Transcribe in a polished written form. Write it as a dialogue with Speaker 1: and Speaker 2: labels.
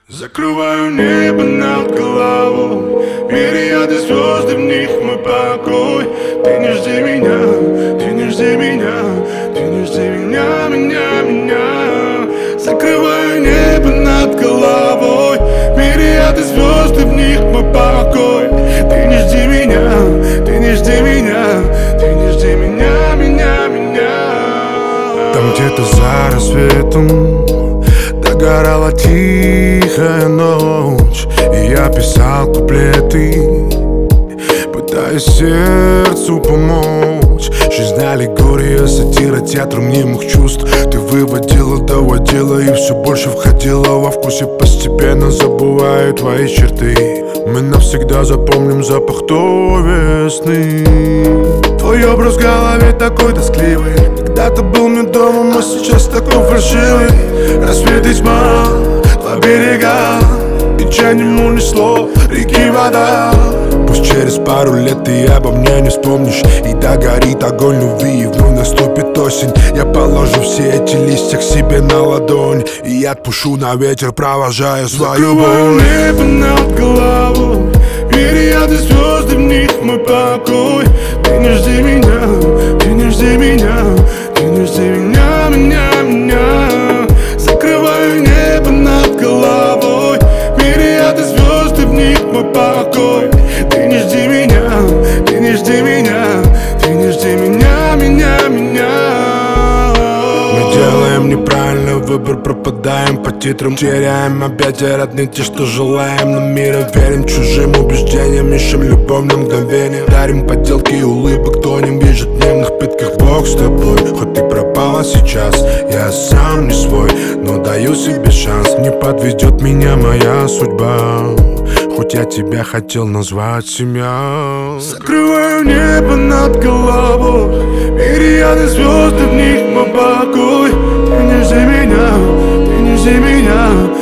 Speaker 1: Закрываю небо над головой, мириады звезд, и в них мой покой. Ты не жди меня, ты не жди меня, ты не жди меня, меня. Закрываю небо над головой, мириады звезд, и в них мой покой. Ты не жди меня, ты не жди меня, ты не жди меня, меня.
Speaker 2: Там где-то за рассветом догорала тихая ночь, и я писал куплеты, пытаясь сердцу помочь. Жизнь аллегория, сатира, театр мнимых чувств. Ты выводила, доводила и все больше входила во вкус, и постепенно забываю твои черты. Мы навсегда запомним запах той весны. Твой образ в голове такой тоскливый. Когда-то был медовым, а сейчас такой фальшивый. Рассвет и тьма, два берега, и чайным унесло реки вода. Пусть через пару лет ты обо мне не вспомнишь, и догорит огонь любви, и вновь наступит осень. Я положу все эти листья к себе на ладонь и отпущу на ветер, провожая свою боль.
Speaker 1: Небо над головой, мириады звезд, и в них мой покой. Ты не жди меня, ты не жди меня, ты не жди меня, меня. Закрываю небо над головой, мириады звезд, и в них мой покой. Ты не жди меня, ты не жди меня, ты не жди меня, меня.
Speaker 2: Мы делаем неправильный выбор, пропадаем по титрам, теряем объятия родных, те, что желаем. Но мира верим чужим убеждениям, ищем любовь на мгновение, дарим подделки и улыбок, тонем в ежедневных пытках. Бог с тобой, хоть ты пропала сейчас, я сам не свой, но даю себе шанс. Не подведет меня моя судьба, хоть я тебя хотел назвать семья.
Speaker 1: Закрываю небо над головой, мириады звезд, и в них мой покой. Ты не жди меня, ты не жди меня,